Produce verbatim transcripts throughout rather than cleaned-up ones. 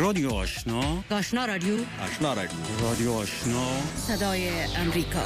رادیو آشنا، آشنا رادیو، آشنا رادیو، رادیو آشنا، صدای امریکا.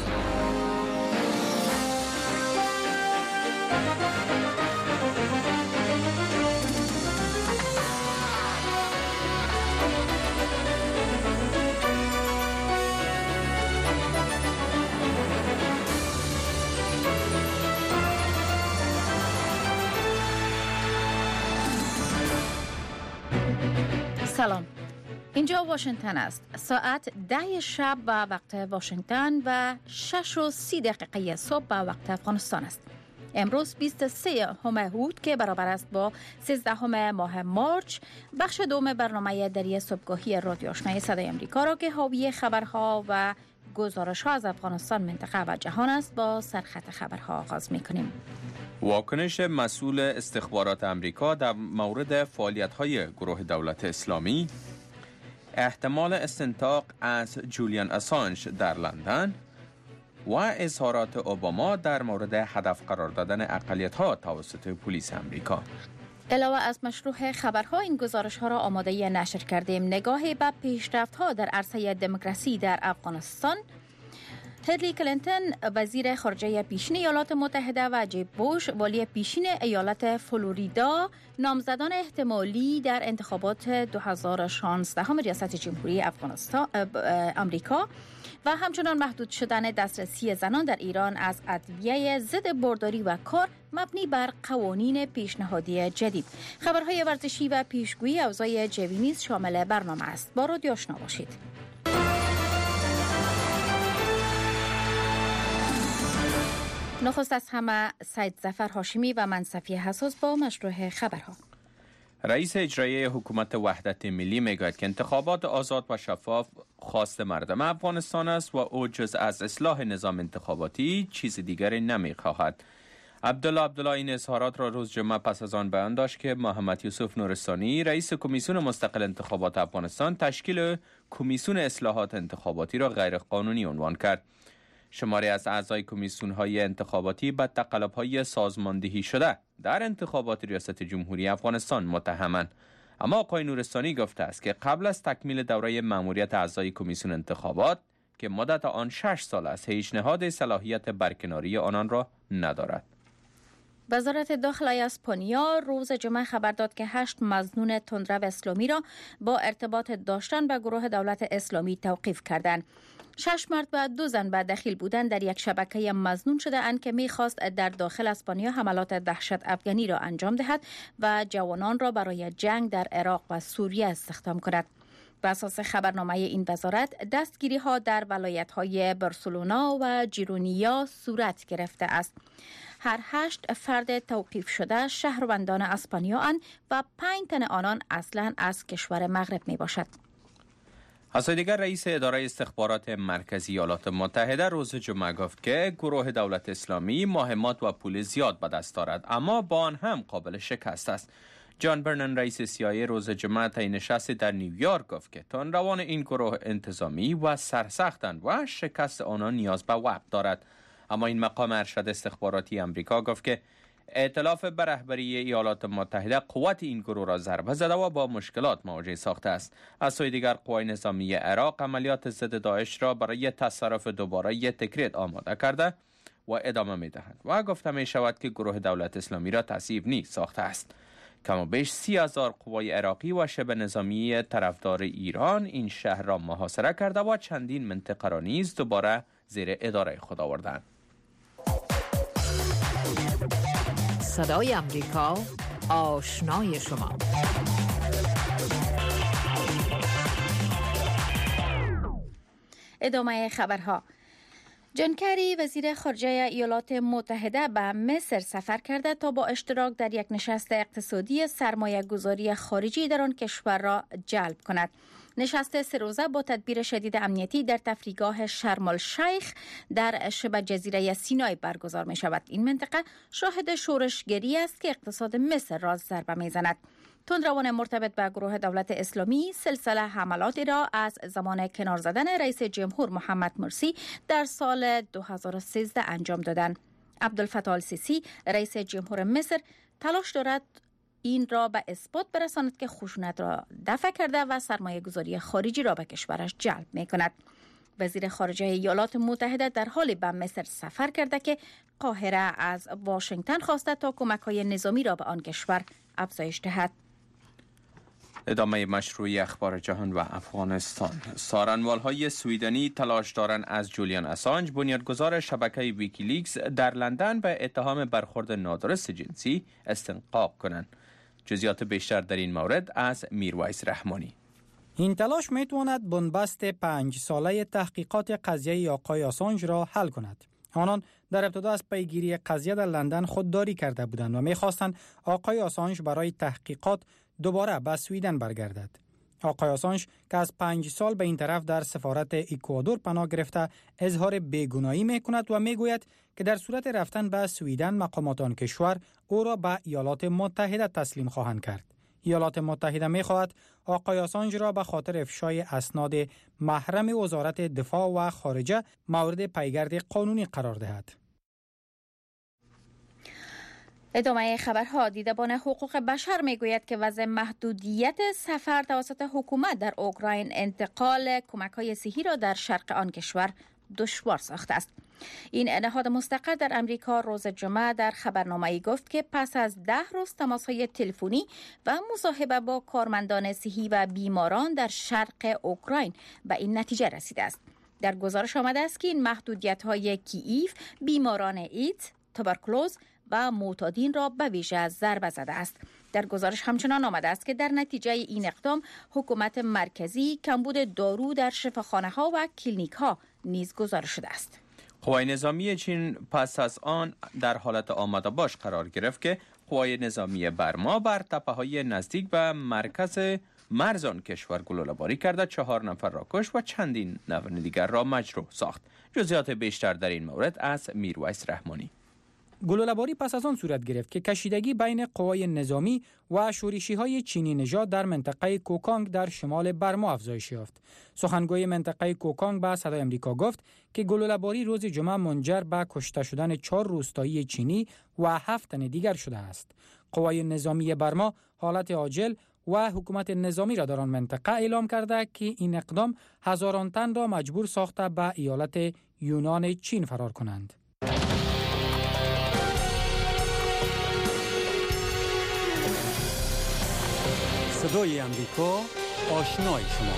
سلام، اینجا واشنگتن است. ساعت ده شب به وقت واشنگتن و شش و سی دقیقه صبح به وقت افغانستان است. امروز بیست و سه هود که برابر است با سیزده ماه مارچ، بخش دوم برنامه دری صبحگاهی رادیو آشنای صدای امریکا را که حاوی خبرها و گزارش‌ها از افغانستان، منطقه و جهان است، با سرخط خبرها آغاز می‌کنیم. واکنش مسئول استخبارات امریکا در مورد فعالیت‌های گروه دولت اسلامی، احتمال استنطاق از جولیان اسانژ در لندن و اظهارات اوباما در مورد هدف قرار دادن اقلیت‌ها توسط پلیس امریکا. علاوه از مشروع خبرها، این گزارش‌ها را آماده نشر کردیم. نگاهی به پیشرفت‌ها در عرصه دموکراسی در افغانستان، هیلاری کلینتون وزیر خارجه پیشین ایالات متحده و جب بوش والی پیشین ایالت فلوریدا نامزدان احتمالی در انتخابات دو هزار و شانزده ریاست جمهوری افغانستان امریکا و همچنان محدود شدن دسترسی زنان در ایران از ادویه ضد بارداری و کار مبنی بر قوانین پیشنهادی جدید. خبرهای ورزشی و پیشگویی اوضاع جوی نیز شامل برنامه است. با رادیو آشنا باشید. نخست از همه سید ظفر هاشمی و من صفیه حساس با مشروع خبرها. رئیس اجرایی حکومت وحدت ملی میگوید که انتخابات آزاد و شفاف خواست مردم افغانستان است و او جز از اصلاح نظام انتخاباتی چیز دیگری نمیخواهد. عبدالله عبدالله این اظهارات را روز جمعه پس از آن بیان داشت که محمد یوسف نورستانی رئیس کمیسیون مستقل انتخابات افغانستان تشکیل کمیسیون اصلاحات انتخاباتی را غیر قانونی عنوان کرد. شماری از اعضای کمیسیون‌های انتخاباتی به تقلب‌های سازماندهی شده در انتخابات ریاست جمهوری افغانستان متهمند. اما آقای نورستانی گفته است که قبل از تکمیل دوره مأموریت اعضای کمیسیون انتخابات که مدت آن شش سال است، هیچ نهاد صلاحیت برکناری آنان را ندارد. وزارت داخلی اسپانیا روز جمعه خبر داد که هشت مظنون تندرو اسلامی را با ارتباط داشتن به گروه دولت اسلامی توقیف کردند. شش مرد و دو زن به دخیل بودند در یک شبکه مظنون شده اند که می‌خواست در داخل اسپانیا حملات دهشت افغانی را انجام دهد و جوانان را برای جنگ در عراق و سوریه استخدام کند. بر اساس خبرنامه این وزارت، دستگیری ها در ولایت های بارسلونا و جیرونیا صورت گرفته است. هر هشت فرد توقیف شده شهروندان اسپانیا اند و پنج تن آنان اصلاً از کشور مغرب می باشد. از دیگر رئیس اداره استخبارات مرکزی ایالات متحده روز جمعه گفت که گروه دولت اسلامی مهمات و پول زیاد به دست دارد، اما با آن هم قابل شکست است. جان برنن رئیس سی آی ای روز جمعه طی نشستی در نیویورک گفت که تندروان این گروه انتظامی و سرسختند و شکست آنان نیاز به وقت دارد. اما این مقام ارشد استخباراتی امریکا گفت که ائتلاف به رهبری ایالات متحده قوت این گروه را ضربه زده و با مشکلات مواجه ساخته است. از سوی دیگر قوای نظامی عراق عملیات ضد داعش را برای تصرف دوباره تکرید آماده کرده و ادامه می‌دهد و گفته می‌شود که گروه دولت اسلامی را تصیب نیز ساخته است. کما بیش سی هزار قوای عراقی و شبه نظامی طرفدار ایران این شهر را محاصره کرده و چندین منطقه را نیز دوباره زیر اداره خود آوردند. صدای امریکا، آشنای شما. ادامه خبرها. جان کری وزیر خارجه ایالات متحده به مصر سفر کرده تا با اشتراک در یک نشست اقتصادی سرمایه گذاری خارجی در آن کشور را جلب کند. نشست سه روزه با تدبیر شدید امنیتی در تفریحگاه شرم الشیخ در شبه جزیره سینای برگزار می شود. این منطقه شاهد شورشگری است که اقتصاد مصر را ضربه می زند. تندروان مرتبط به گروه دولت اسلامی سلسله حملاتی را از زمان کنار زدن رئیس جمهور محمد مرسی در سال دو هزار و سیزده انجام دادند. عبدالفتاح السیسی رئیس جمهور مصر تلاش دارد این را به اثبات برساند که خشونت را دفع کرده و سرمایه گذاری خارجی را به کشورش جلب می کند. وزیر خارجه ایالات متحده در حال به مصر سفر کرده که قاهره از واشنگتن خواسته تا کمک‌های نظامی را به آن کشور افزایش دهد. ادامه مشروعی اخبار جهان و افغانستان. سارنوال‌های سویدنی تلاش دارند از جولیان اسانج، بنیانگذار شبکه ویکیلیکس، در لندن به اتهام برخورد نادرست جنسی استنقاق کنند. جزئیات بیشتر در این مورد از میرویس رحمانی. این تلاش میتواند بنبست پنج ساله تحقیقات قضیه آقای آسانج را حل کند. آنان در ابتدا از پیگیری قضیه در لندن خودداری کرده بودند و میخواستند آقای آسانج برای تحقیقات دوباره به سویدن برگردد. آقای آسانج که از پنج سال به این طرف در سفارت اکوادور پناه گرفته اظهار بیگناهی میکند و میگوید که در صورت رفتن به سویدن مقامات آن کشور او را به ایالات متحده تسلیم خواهند کرد. ایالات متحده می‌خواهد آقای آسانج را به خاطر افشای اسناد محرم وزارت دفاع و خارجه مورد پیگرد قانونی قرار دهد. ادامه خبرها. دیدبان حقوق بشر میگوید که وضع محدودیت سفر توسط حکومت در اوکراین انتقال کمک‌های صحی را در شرق آن کشور دشوار ساخته است. این نهاد مستقر در امریکا روز جمعه در خبرنامه‌ای گفت که پس از ده روز تماس‌های تلفنی و مصاحبه با کارمندان صحی و بیماران در شرق اوکراین به این نتیجه رسیده است. در گزارش آمده است که این محدودیت‌های کییف بیماران ایدز، توبرکولوز و معتادین را به ویژه ضربه زده است. در گزارش همچنان آمده است که در نتیجه این اقدام حکومت مرکزی کمبود دارو در شفاخانه‌ها و کلینیک‌ها نیز گزارش شده است. قوای نظامی چین پس از آن در حالت آماده باش قرار گرفت که قوای نظامی برما بر تپه‌های نزدیک به مرکز مرز آن کشور گلوله‌باری کرده، چهار نفر را کشت و چندین نفر دیگر را مجروح ساخت. جزئیات بیشتر در این مورد از میرویس رحمانی. گلوله‌باری پس از آن صورت گرفت که کشیدگی بین قوای نظامی و شورشی‌های چینی نژاد در منطقه کوکانگ در شمال برما افزایش یافت. سخنگوی منطقه کوکانگ به صدای آمریکا گفت که گلوله‌باری روز جمعه منجر به کشته شدن چهار روستایی چینی و هفت تن دیگر شده است. قوای نظامی برما حالت عاجل و حکومت نظامی را در آن منطقه اعلام کرده که این اقدام هزاران تن را مجبور ساخته به ایالت یونان چین فرار کنند. صدای امریکا، آشنای شما.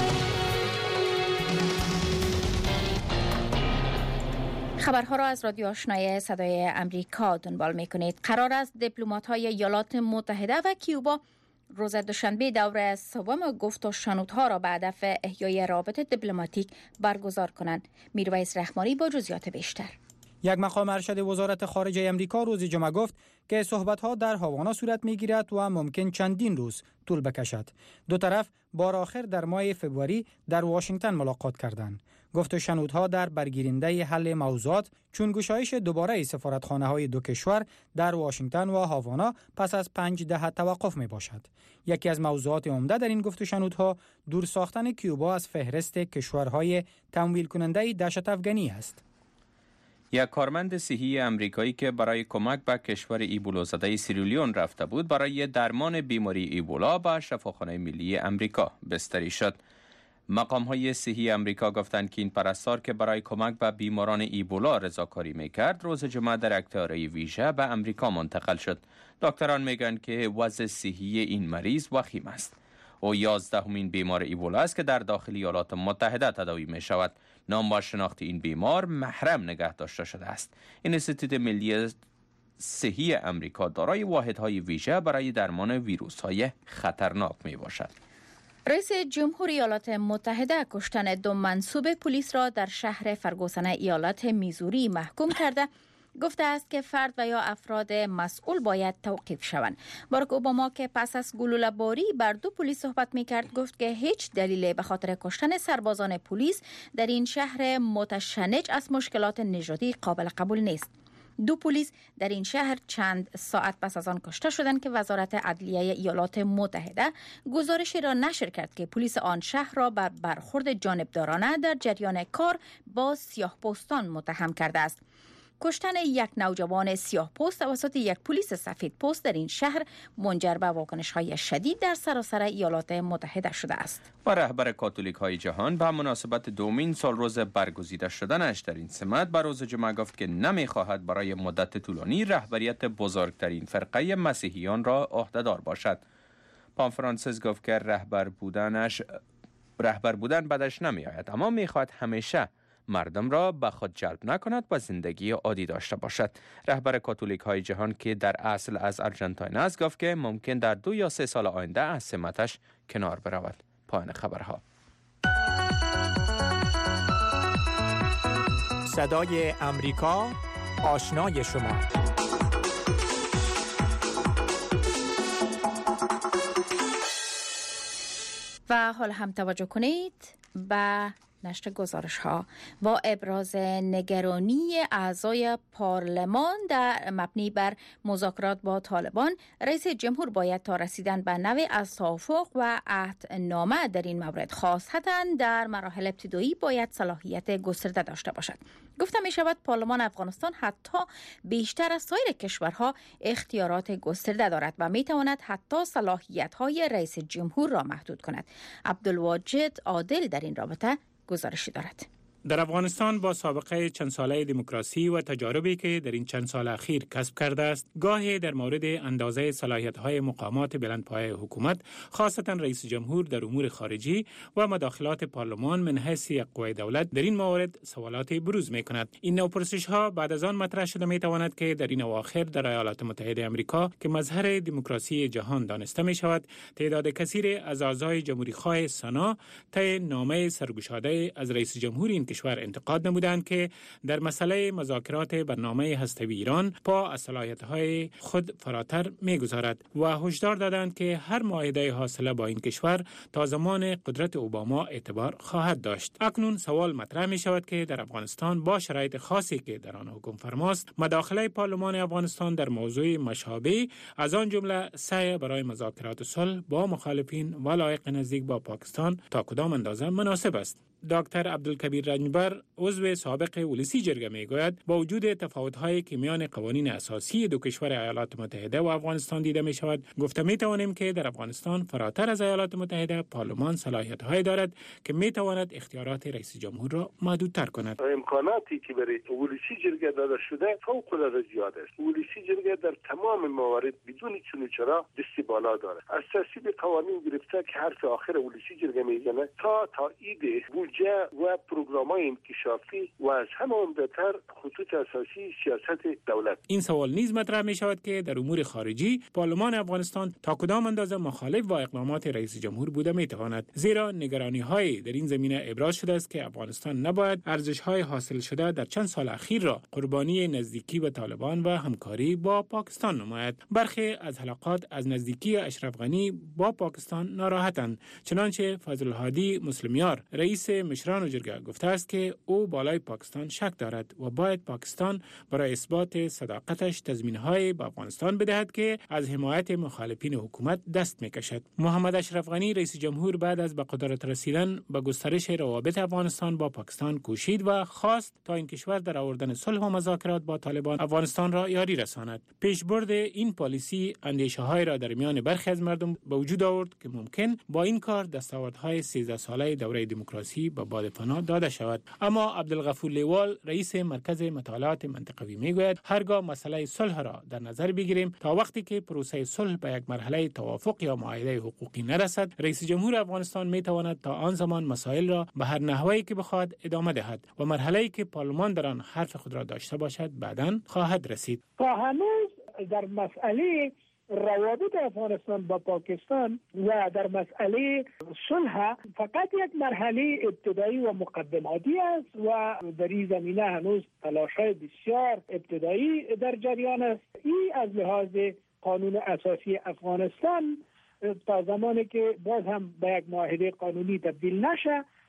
خبرها را از رادیو آشنای صدای امریکا دنبال می‌کنید. قرار است دیپلمات‌های ایالات متحده و کیوبا روز دوشنبه دوره سوم گفت و شنودها را به هدف احیای روابط دیپلماتیک برگزار کنند. میرویس رحمانی با جزئیات بیشتر. یک مقام ارشد وزارت خارجه امریکا روز جمعه گفت که صحبت‌ها در هاوانا صورت می‌گیرد و ممکن چندین روز طول بکشد. دو طرف بار آخر در ماه فوریه در واشنگتن ملاقات کردند. گفت و شنودها در برگیرنده حل موضوعات چون گشایش دوباره سفارتخانه‌های دو کشور در واشنگتن و هاوانا پس از پنج دهه توقف می‌باشد. یکی از موضوعات عمده در این گفت و شنودها دور ساختن کیوبا از فهرست کشورهای تمویل کننده دهشت افغانی است. یک کارمند صحی امریکایی که برای کمک به کشور ایبولا زده سیرالیون رفته بود برای درمان بیماری ایبولا به شفاخانه ملی امریکا بستری شد. مقام‌های صحی امریکا گفتند که این پرستار که برای کمک به بیماران ایبولا رضاکاری می‌کرد روز جمعه در یک طیاره ویژه به امریکا منتقل شد. دکتران میگن که وضع صحی این مریض وخیم است. او یازدهمین بیمار ایبولا است که در داخل ایالات متحده تداوی می شود. نام و شناخت این بیمار محرم نگه داشته شده است. این انستیتوت ملی صحی امریکا دارای واحدهای ویژه برای درمان ویروس‌های خطرناک می باشد. رئیس جمهوری ایالات متحده کشتن دو منصوب پلیس را در شهر فرگوسن ایالت میزوری محکوم کرده. گفته است که فرد و یا افراد مسئول باید توقیف شوند. باراک اوباما که پس از گلوله‌باری بر دو پلیس صحبت می‌کرد گفت که هیچ دلیلی به خاطر کشتن سربازان پلیس در این شهر متشنج از مشکلات نژادی قابل قبول نیست. دو پلیس در این شهر چند ساعت پس از آن کشته شدند که وزارت عدلیه ایالات متحده گزارشی را نشر کرد که پلیس آن شهر را بر برخورد جانبدارانه در جریان کار با سیاه‌پوستان متهم کرده است. کشتن یک نوجوان سیاه پوست توسط یک پلیس سفید پوست در این شهر منجر به واکنش‌های شدید در سراسر ایالات متحده شده است. و رهبر کاتولیک های جهان به مناسبت دومین سال روز برگزیده شدنش در این سمت به روز جمعه گفت که نمی‌خواهد برای مدت طولانی رهبریت بزرگترین فرقه مسیحیان را عهده‌دار باشد. پاپ فرانسیس گفت که رهبر بودنش رهبر بودن بدش نمی‌آید، اما می‌خواهد همیشه مردم را به خود جلب نکند و زندگی عادی داشته باشد. رهبر کاتولیک های جهان که در اصل از ارژانتین است گفت که ممکن در دو یا سه سال آینده از سمتش کنار برود. پایان خبرها. صدای امریکا، آشنای شما. و حال هم توجه کنید به نشر گزارش ها. با ابراز نگرانی اعضای پارلمان در مبنی بر مذاکرات با طالبان، رئیس جمهور باید تا رسیدن به نوع از توافق و عهدنامه در این مورد، خاصتا در مراحل ابتدایی، باید صلاحیت گسترده داشته باشد. گفته می شود پارلمان افغانستان حتی بیشتر از سایر کشورها اختیارات گسترده دارد و می تواند حتی صلاحیت های رئیس جمهور را محدود کند. عبدالواجد عادل در این رابطه گزارشی دارد. در افغانستان با سابقه چند ساله دموکراسی و تجاربی که در این چند سال اخیر کسب کرده است، گاهی در مورد اندازه صلاحیت‌های مقامات بلندپایه حکومت، خاصتا رئیس جمهور در امور خارجی و مداخلات پارلمان من حیث یک قوه دولت در این موارد سوالات بروز می‌کند. این نوع پرسش‌ها بعد از آن مطرح شده می‌تواند که در این اواخر در ایالات متحده آمریکا که مظهر دموکراسی جهان دانسته می‌شود، تعداد کثیر از اعضای جمهوری‌خواه سنا طی نامه سرگشاده از رئیس جمهور این کشور انتقاد نمودند که در مسئله مذاکرات برنامه هسته‌ای ایران پا از صلاحیت‌های خود فراتر می‌گذارد و هشدار دادند که هر معاهده حاصله با این کشور تا زمان قدرت اوباما اعتبار خواهد داشت. اکنون سوال مطرح می‌شود که در افغانستان با شرایط خاصی که در آن حکم فرماست، مداخله پارلمان افغانستان در موضوع مشابه از آن جمله سعی برای مذاکرات صلح با مخالفین و لایق نزدیک با پاکستان تا کدام اندازه مناسب است. دکتر عبدالکبیر رنجبر، عضو سابق ولسی جرگه میگوید با وجود تفاوت‌هایی که میان قوانین اساسی دو کشور ایالات متحده و افغانستان دیده می شود، گفته می توانیم که در افغانستان فراتر از ایالات متحده پارلمان صلاحیت‌هایی دارد که می تواند اختیارات رئیس جمهور را محدودتر کند. امکاناتی که برای ولسی جرگه داده شده فوق‌العاده زیاد است. ولسی جرگه در تمام موارد بدون چون و چرا دست بالا دارد. از تصویب قوانین گرفته که حرف آخر ولسی جرگه میزنه تا تایید بودجه و پروگرام‌های انکشافی و از همه عمده‌تر خطوط اساسی سیاست دولت. این سوال نیز مطرح می شود که در امور خارجی پارلمان افغانستان تا کدام اندازه مخالف با اقدامات رئیس جمهور بوده می تواند، زیرا نگرانی‌های در این زمینه ابراز شده است که افغانستان نباید ارزش‌های حاصل شده در چند سال اخیر را قربانی نزدیکی به طالبان و همکاری با پاکستان نماید. برخی از حلقات از نزدیکی اشرف غنی با پاکستان ناراحتند، چنانچه فضل الهادی مسلمیار رئیس مشران جرگه گفته است که او بالای پاکستان شک دارد و باید پاکستان برای اثبات صداقتش تضمین‌های به افغانستان بدهد که از حمایت مخالفین حکومت دست می‌کشد. محمد اشرف غنی رئیس جمهور بعد از به قدرت رسیدن به گسترش روابط افغانستان با پاکستان کوشید و خواست تا این کشور در آوردن صلح و مذاکرات با طالبان افغانستان را یاری رساند. پیشبرد این پالیسی اندیشه‌های را در میان برخی از مردم به وجود آورد که ممکن با این کار دستاوردهای سیزده ساله دوره دموکراسی به باد فنا داده شود. اما عبدالغفور لیوال رئیس مرکز مطالعات منطقوی میگوید هرگاه مسئله صلح را در نظر بگیریم، تا وقتی که پروسه صلح به یک مرحله توافق یا معاهده حقوقی نرسد، رئیس جمهور افغانستان میتواند تا آن زمان مسائل را به هر نحوی که بخواهد ادامه دهد و مرحله‌ای که پارلمان در آن حرف خود را داشته باشد بعداً خواهد رسید. تا هنوز در مسئله روابط افغانستان با پاکستان و در مسئله صلح فقط یک مرحله ابتدایی و مقدماتی است و در این زمینه هنوز تلاش‌های بسیار ابتدایی در جریان است. این از لحاظ قانون اساسی افغانستان تا زمانی که باز هم به یک معاهده قانونی تبدیل نشه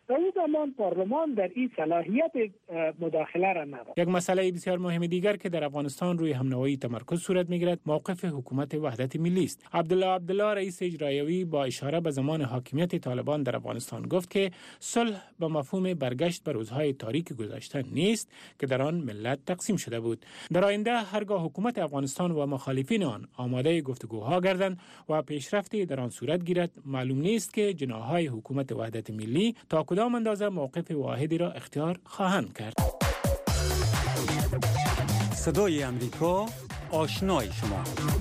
در اون زمان پارلمان در این صلاحیت مداخله را نداشت. یک مسئله بسیار مهم دیگر که در افغانستان روی همنوایی تمرکز صورت میگیرد موقف حکومت وحدت ملی است. عبدالله عبدالله رئیس اجرایی با اشاره به زمان حاکمیت طالبان در افغانستان گفت که صلح به مفهوم برگشت به روزهای تاریک گذشته نیست که در آن ملت تقسیم شده بود. در آینده هرگاه حکومت افغانستان و مخالفین آن آماده گفتگوها گردند و پیشرفتی در آن صورت گیرد، معلوم نیست که جناح‌های حکومت وحدت ملی تا کدام اندازه موقف واحدی را اختیار خواهند کرد. صدای امریکا، آشنای شما.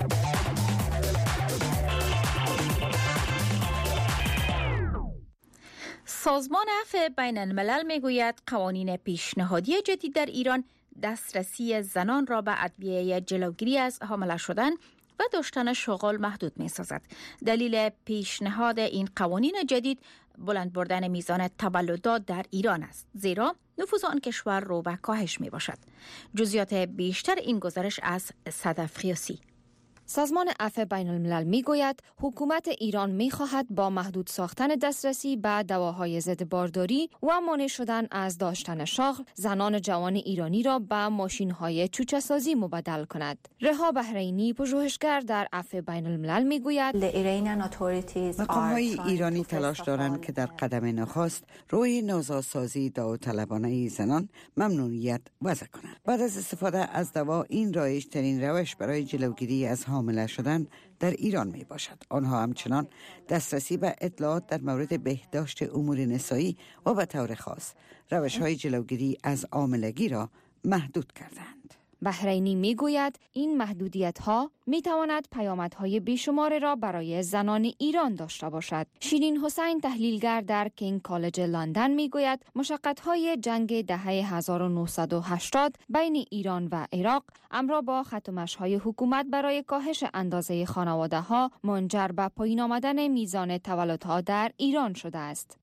سازمان عفو بین الملل میگوید قوانین پیشنهادی جدید در ایران دسترسی زنان را به ادویه جلوگیری از حامله شدن و داشتن شغل محدود می سازد. دلیل پیشنهاد این قوانین جدید بلند بردن میزان تولدات در ایران است، زیرا نفوذ آن کشور رو به کاهش می باشد. جزئیات بیشتر این گزارش از صدف خیاسی. سازمان عفو بین الملل می گوید حکومت ایران می خواهد با محدود ساختن دسترسی به دواهای ضد بارداری و مانع شدن از داشتن شغل زنان جوان ایرانی را به ماشین های چوچه سازی مبدل کند. رها بحرینی، پژوهشگر در عفو بین الملل می گوید مقام های ایرانی تلاش دارند که در قدم نخست روی نازاسازی داوطلبانه زنان ممنوعیت وضع کنند. بعد از استفاده از دوا این رایج ترین روش برای جلوگیری از حامله شدن در ایران می باشد. آنها همچنان دسترسی به اطلاعات در مورد بهداشت امور نسایی و به طور خاص روش های جلوگیری از حاملگی را محدود کردند. بحرینی می گوید این محدودیت ها می تواند پیامدهای بیشمار را برای زنان ایران داشته باشد. شیرین حسین، تحلیلگر در کینگ کالج لندن، می گوید مشقت های جنگ دهه هزار و نهصد و هشتاد بین ایران و عراق همراه با ختمش های حکومت برای کاهش اندازه خانواده ها منجر به پایین آمدن میزان تولدها در ایران شده است.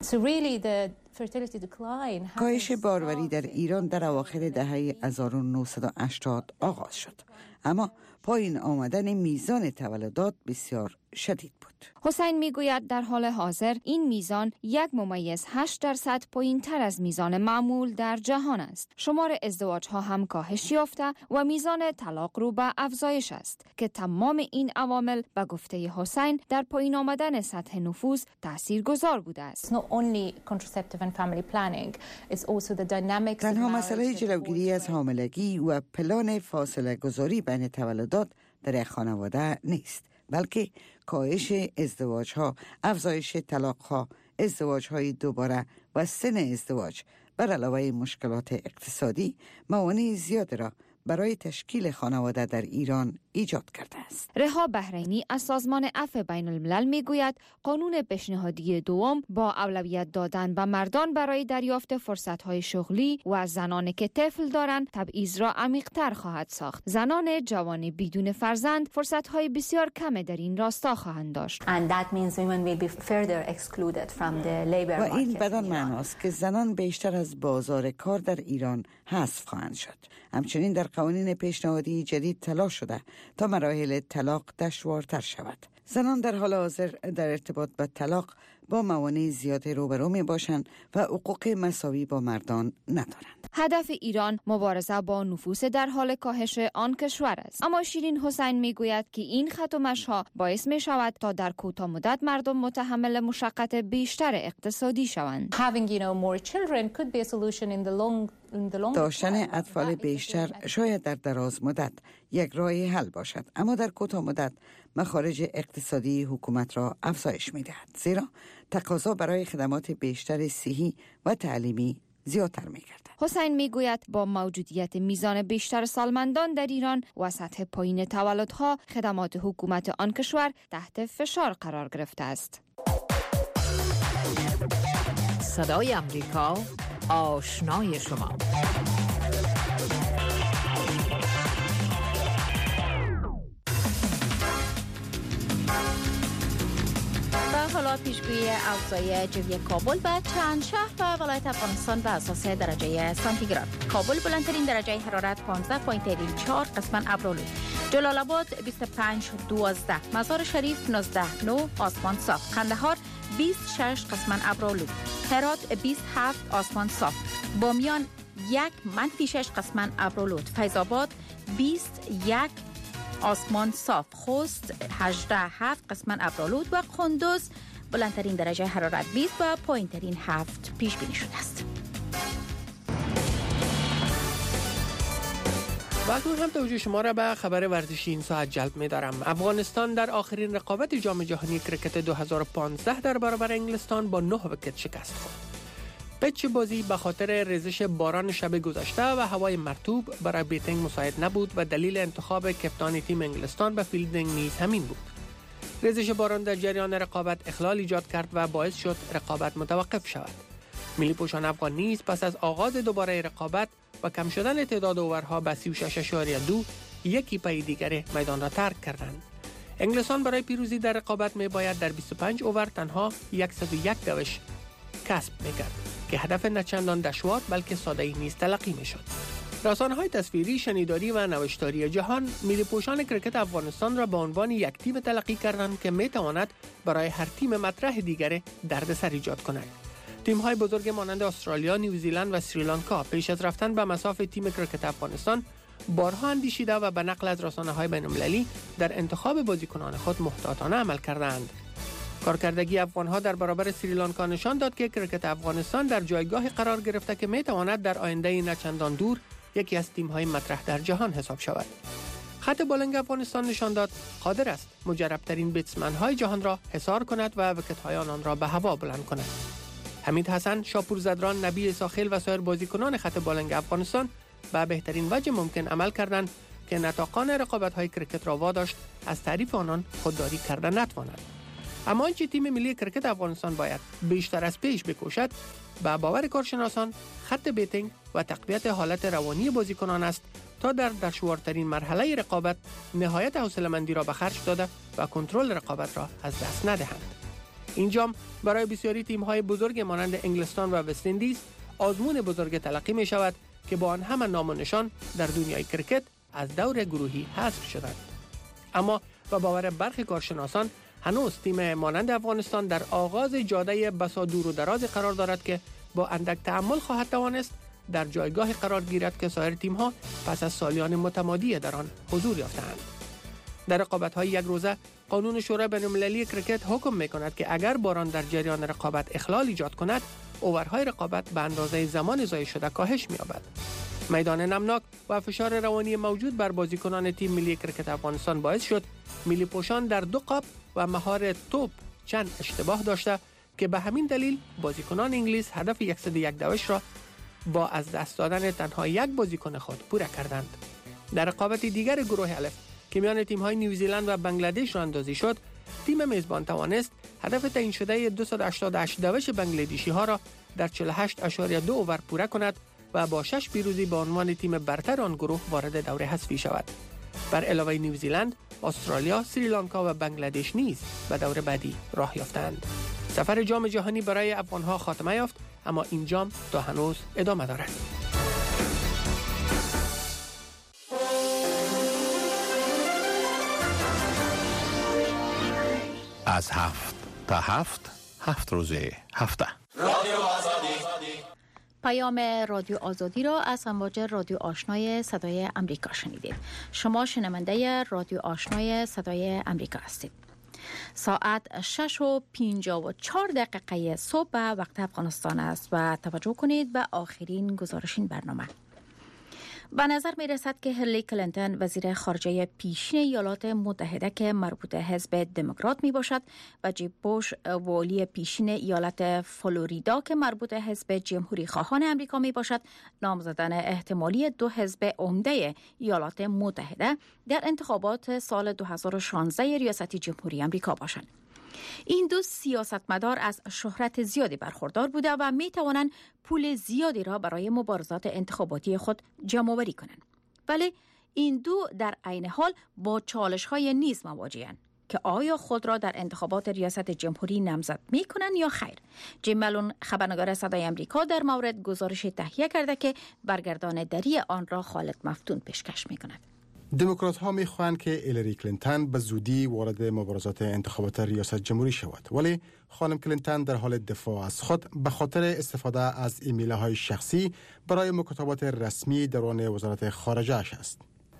کاهش باروری در ایران در اواخر دهه هزار و نهصد و هشتاد آغاز شد، اما پایین آمدن میزان تولدات بسیار شدید بود. حسین میگوید در حال حاضر این میزان یک ممیز هشت درصد پایین تر از میزان معمول در جهان است. شمار ازدواج ها هم کاهش یافته و میزان طلاق رو به افزایش است که تمام این عوامل به گفته حسین در پایین آمدن سطح نفوذ تاثیرگذار بوده است. تنها مسئله جلوگیری از حاملگی و پلان فاصله گذاری بین تولدات در خانواده نیست، بلکه کاهش ازدواج ها، افزایش طلاق ها، ازدواج های دوباره و سن ازدواج بر علاوه مشکلات اقتصادی موانع زیاد را برای تشکیل خانواده در ایران ایجاد کرده است. رها بحرینی از سازمان عفو بین الملل می گوید قانون پیشنهادی دوم با اولویت دادن به مردان برای دریافت فرصت‌های شغلی و زنانی که طفل دارند تبعیض را عمیق‌تر خواهد ساخت. زنان جوان بدون فرزند فرصت‌های بسیار کم در این راستا خواهند داشت. و این بدان معناست که زنان بیشتر از بازار کار در ایران حذف خواهند شد. همچنین در قوانین پیشنهادی جدید تلاش شده تا مراحل طلاق دشوارتر شود. زنان در حال حاضر در ارتباط با طلاق با موانع زیاد روبرو می باشند و حقوق مساوی با مردان ندارند. هدف ایران مبارزه با نفوس در حال کاهش آن کشور است، اما شیرین حسین می گوید که این خطمش ها باعث می شود تا در کوتاه مدت مردم متحمل مشقت بیشتر اقتصادی شوند. داشتن اطفال بیشتر شاید در دراز مدت یک راه حل باشد، اما در کوتاه مدت مخارج اقتصادی حکومت را افزایش می دهد، زیرا تقاضا برای خدمات بیشتر صحی و تعلیمی زیادتر می گردد. حسین می گوید با موجودیت میزان بیشتر سالمندان در ایران و سطح پایین تولدها خدمات حکومت آن کشور تحت فشار قرار گرفته است. صدای امریکا، آشنای شما. حالا پیشگویی اوضاع جوی کابل و چند شهر و ولایت افغانستان به اساس درجه سانتیگراد. کابل بلندترین درجه حرارت پانزده و چهار، قسما ابرآلود. جلال آباد بیست و پنج و دوازده، مزار شریف نوزده و نه، آسمان صاف. قندهار بیست و شش قسماً ابرآلود، هرات بیست و هفت آسمان صاف، بامیان یک منفی شش قسماً ابرآلود، فیض آباد بیست و یک آسمان صاف، خوست هجده هفت قسماً ابرآلود و قندوز بلندترین درجه حرارت بیست و پایینترین هفت پیش بینی شده است. و اکنون هم توجه شما را به خبر ورزشی این ساعت جلب می دارم. افغانستان در آخرین رقابت جام جهانی کرکت دو هزار و پانزده در برابر انگلستان با نه ویکت شکست خورد. پچ بازی به خاطر ریزش باران شب گذشته و هوای مرطوب برای بیتینگ مساعد نبود و دلیل انتخاب کپتان تیم انگلستان به فیلدینگ نیز همین بود. ریزش باران در جریان رقابت اخلال ایجاد کرد و باعث شد رقابت متوقف شود. ملی پوشان افغان نیز پس از آغاز دوباره رقابت و کم شدن تعداد اوورها به سی و شش اشاریه دو یکی پای دیگر میدان را ترک کردند. انگلستان برای پیروزی در رقابت می باید در بیست و پنج اوور تنها صد و یک دوش کسب می‌کرد که هدف نچندان دشوار بلکه ساده‌ای نیز تلقی می‌شد. رسانه‌های تصویری، شنیداری و نوشتاری جهان ملی پوشان کرکت افغانستان را به عنوان یک تیم تلقی کردند که می‌تواند برای هر تیم مطرح دیگر دردسر ایجاد کند. تیم‌های بزرگ مانند استرالیا، نیوزیلند و سریلانکا پیش از رفتن به مصاف تیم کرکت افغانستان بارها اندیشیده و به نقل از رسانه‌های بین‌المللی در انتخاب بازیکنان خود محتاطانه عمل کردند. کارکردگی افغان‌ها در برابر سریلانکا نشان داد که کرکت افغانستان در جایگاه قرار گرفته که می‌تواند در آینده نچندان دور یکی از تیم‌های مطرح در جهان حساب شود. خط بالنگ افغانستان نشان داد قادر است مجرب‌ترین بیتسمن‌های جهان را حصار کند و ویکت‌های آنان را به هوا بلند کند. حمید حسن، شاپور زدران، نبی ساخیل و سایر بازیکنان خط بالنگ افغانستان به بهترین وجه ممکن عمل کردند که نطاقان رقابت‌های کرکت را واداشت از تعریف آنان خودداری کردن نتوانند. اما آنچه تیم ملی کرکت افغانستان باید بیشتر از پیش بکوشد به باور کارشناسان خط بیتینگ و تقویت حالت روانی بازیکنان است تا در دشوارترین مرحله رقابت نهایت حوصله‌مندی را به خرج داده و کنترل رقابت را از دست ندهند. این جام برای بسیاری تیم‌های بزرگ مانند انگلستان و وست اندیز آزمون بزرگ تلقی می شود که با آن همه نام و نشان در دنیای کرکت از دور گروهی حذف شدند. اما با باور برخی کارشناسان هنوز تیم مانند افغانستان در آغاز جاده بسا دور و دراز قرار دارد که با اندک تأمل خواهد توانست در جایگاه قرار گیرد که سایر تیم‌ها پس از سالیان متمادی در آن حضور یافته‌اند. در رقابت‌های یک روزه قانون شورای بین‌المللی کرکت حکم می‌کند که اگر باران در جریان رقابت اخلال ایجاد کند، اوورهای رقابت به اندازه زمان ضایع شده کاهش می‌یابد. میدان نمناک و فشار روانی موجود بر بازیکنان تیم ملی کرکت افغانستان باعث شد ملی پوشان در دو قاب و مهار توپ چند اشتباه داشته که به همین دلیل بازیکنان انگلیس هدف صد و یک دوش را با از دست دادن تنها یک بازیکن خود پوره کردند. در رقابت دیگر گروه الف که میان تیم‌های نیوزیلند و بنگلادش راندازی شد، تیم میزبان توانست هدف تعیین شده دویست و هشتاد و هشت دوش بنگلادشی‌ها را در چهل و هشت اشاریه دو اوور پوره کند و با شش پیروزی به عنوان تیم برتر آن گروه وارد دوره حذفی شود. بر علاوه نیوزیلند، استرالیا، سریلانکا و بنگلادش نیز به دور بعدی راه یافتند. سفر جام جهانی برای افغان‌ها خاتمه یافت، اما این جام تا هنوز ادامه دارد. از هفت تا هفت هفت روزه هفته رادیو آزادی. پیام رادیو آزادی را از امواج رادیو آشنای صدای امریکا شنیدید. شما شنونده رادیو آشنای صدای امریکا هستید. ساعت شش و پنجاه و چهار دقیقه صبح به وقت افغانستان است و توجه کنید به آخرین گزارش این برنامه. به نظر می رسد که هیلاری کلینتون وزیر خارجه پیشین ایالات متحده که مربوط حزب دموکرات می باشد و جیب بوش والی پیشین ایالت فلوریدا که مربوط حزب جمهوری خواهان امریکا می باشد نامزدن احتمالی دو حزب عمده ایالات متحده در انتخابات سال دو هزار و شانزده ریاست جمهوری امریکا باشند. این دو سیاستمدار از شهرت زیادی برخوردار بوده و می توانند پول زیادی را برای مبارزات انتخاباتی خود جمع‌آوری کنند. ولی این دو در عین حال با چالش‌های نیز مواجه‌اند که آیا خود را در انتخابات ریاست جمهوری نامزد می کنند یا خیر. جیم ملون خبرنگار صدای امریکا در مورد گزارش تهیه کرده که برگرداندگی آن را خالد مفتون پیشکش می کند. دموکرات ها می خواهند که هیلاری کلینتون به زودی وارد مبارزات انتخابات ریاست جمهوری شود، ولی خانم کلینتون در حال دفاع از خود به خاطر استفاده از ایمیل های شخصی برای مکاتبات رسمی درون وزارت خارجه اش است.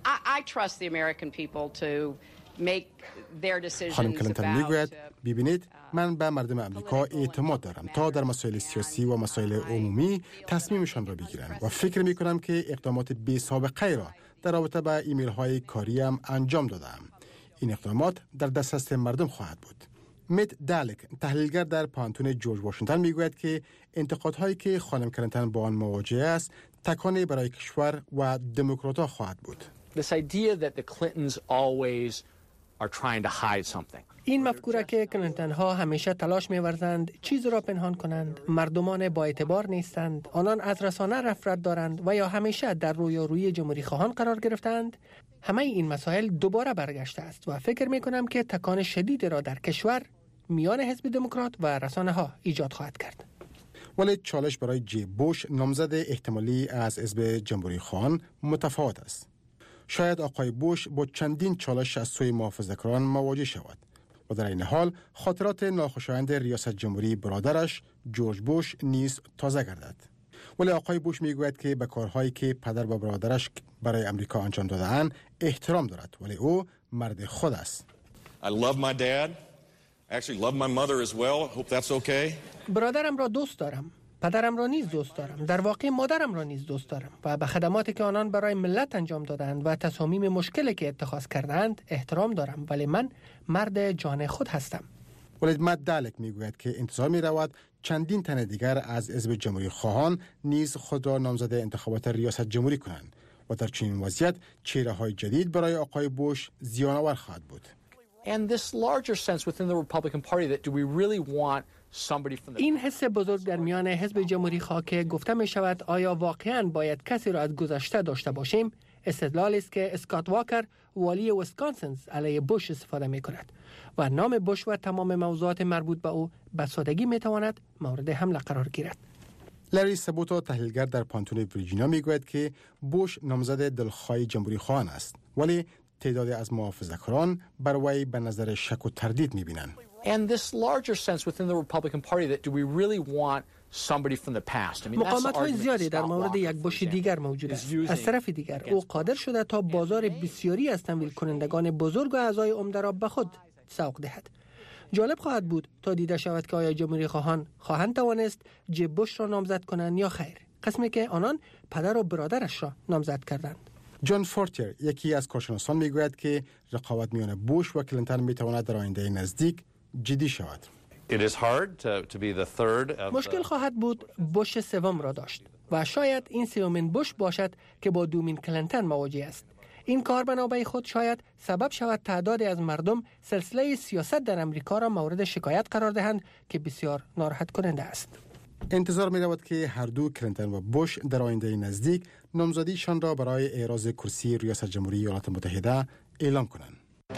خانم کلینتون میگوید ببینید من به مردم امریکا اعتماد دارم تا در مسائل سیاسی و مسائل عمومی تصمیمشان را بگیرند و فکر می کنم که اقدامات بی سابقه را در رابطه با ایمیل های کاریم انجام دادم. این اقدامات در دسترس مردم خواهد بود. میت دالک تحلیلگر در پانتون جورج واشنگتن میگوید که انتقادهایی که خانم کلینتون با آن مواجه است تکانی برای کشور و دموکرات‌ها خواهد بود. This idea that the Clintons always are trying to hide something. این مفکوره که کلینتون ها همیشه تلاش می‌ورزند چیز را پنهان کنند، مردمان با اعتبار نیستند، آنان از رسانه نفرت دارند و یا همیشه در رویارویی جمهوری خواهان قرار گرفتند، همه این مسائل دوباره برگشته است و فکر می‌کنم که تکان شدید را در کشور میان حزب دموکرات و رسانه ها ایجاد خواهد کرد. ولی چالش برای جیب بوش نامزد احتمالی از حزب جمهوری خواهان متفاوت است. شاید آقای بوش با چندین چالش از سوی محافظه‌کاران مواجه شود و در این حال خاطرات ناخوشایند ریاست جمهوری برادرش جورج بوش نیز تازه گردد. ولی آقای بوش میگوید که به کارهایی که پدر و برادرش برای امریکا انجام داده‌اند احترام دارد، ولی او مرد خود است. I love my dad. Actually love my mother as well. Hope that's okay. برادرم را دوست دارم. پدرم را نیز دوست دارم. در واقع مادرم را نیز دوست دارم و به خدماتی که آنان برای ملت انجام دادند و تصامیم مشکلی که اتخاذ کردند احترام دارم، ولی من مرد جان خود هستم. ولید مت دالک میگوید که انتظار می رود چندین تن دیگر از حزب جمهوری خواهان نیز خود را نامزد انتخابات ریاست جمهوری کنند و در چنین وضعیت چهره های جدید برای آقای بوش زیان‌آور خواهد بود. And this larger sense within the Republican Party that do we really want somebody from the این حس بزرگ در میان حزب جمهوری خواه که گفته می شود آیا واقعاً باید کسی را از گذشته داشته باشیم، استدلالی است که اسکات واکر والی ویسکانسن علیه بوش استفاده می کند و نام بوش و تمام موضوعات مربوط به او به سادگی می تواند مورد حمله قرار گیرد. لری سبوتا تحلیلگر در پانتون ویرجینیا می گوید که بوش نامزد دلخواه جمهوری خواهان است، ولی تعدادی از محافظه‌کاران بر وی به نظر شک و تردید می‌بینند. And this larger sense within the Republican Party that do we really want somebody from the past. I mean, مقامات‌های زیادی در مورد یک بوش دیگر موجود است. از طرف دیگر او قادر شده تا بازار بسیاری از تمویل کنندگان بزرگ و اعضای عمده را به خود سوق دهد. جالب خواهد بود تا دیده شود که آیا جمهوری خواهان خواهند توانست جیب بوش را نامزد کنند یا خیر، قسمی که آنان پدر و برادرش را نامزد کردند. جان فورتیر یکی از کارشناسان میگوید که رقابت میان بوش و کلینتون میتواند در آینده نزدیک جدی شود. It is hard to, to be the third of مشکل خواهد بود بوش سوم را داشت و شاید این سومین بوش باشد که با دومین کلینتون مواجه است. این کار به نوبه خود شاید سبب شود تعدادی از مردم سلسله سیاست در امریکا را مورد شکایت قرار دهند که بسیار ناراحت کننده است. انتظار می رود که هر دو کلینتون و بوش در آینده نزدیک نامزدیشان را برای اعراض کرسی ریاست جمهوری ایالات متحده اعلام کنند.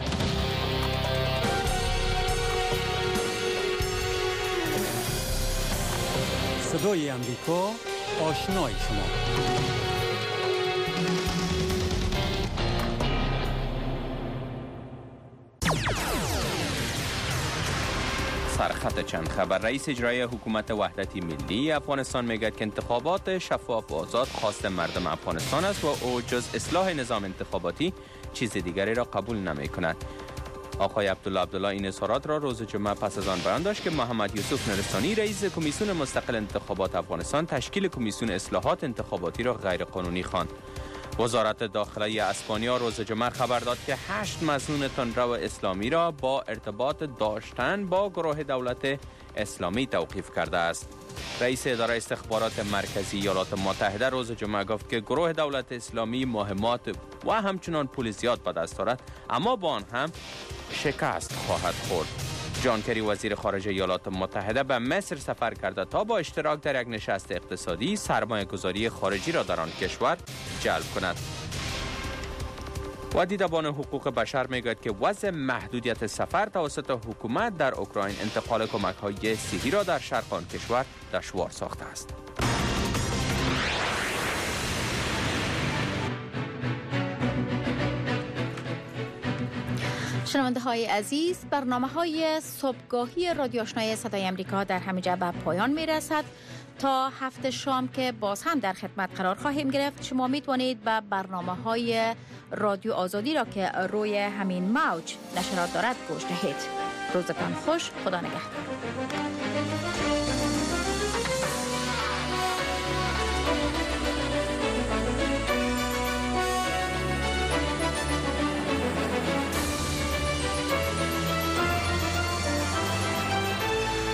صدای امریکا، آشنای شما. سرخط چند خبر. رئیس اجرایی حکومت وحدت ملی افغانستان میگوید که انتخابات شفاف و آزاد خواست مردم افغانستان است و او جز اصلاح نظام انتخاباتی چیز دیگری را قبول نمی کند. آقای عبدالله عبدالله این اظهارات را روز جمعه پس از آن بیان داشت که محمد یوسف نورستانی رئیس کمیسیون مستقل انتخابات افغانستان تشکیل کمیسیون اصلاحات انتخاباتی را غیر قانونی خواند. وزارت داخلی اسپانیا روز جمعه خبر داد که هشت مظنون تندرو اسلامی را با ارتباط داشتن با گروه دولت اسلامی توقیف کرده است. رئیس اداره استخبارات مرکزی ایالات متحده روز جمعه گفت که گروه دولت اسلامی مهمات و همچنان پول زیاد به دست دارد، اما با آن هم شکست خواهد خورد. جان کری وزیر خارجه ایالات متحده به مصر سفر کرده تا با اشتراک در یک نشست اقتصادی سرمایه گذاری خارجی را در آن کشور جلب کند. و دیدبان حقوق بشر میگوید که وضع محدودیت سفر توسط حکومت در اوکراین انتقال کمک‌های صحی را در شرق آن کشور دشوار ساخته است. شنونده های عزیز، برنامه های صبحگاهی رادیو آشنای صدای امریکا در همینجا به پایان می رسد. تا هفته شام که باز هم در خدمت قرار خواهیم گرفت، شما می توانید به برنامه های رادیو آزادی را که روی همین موج نشرات دارد گوش دهید. روزتان خوش، خدا نگهدار.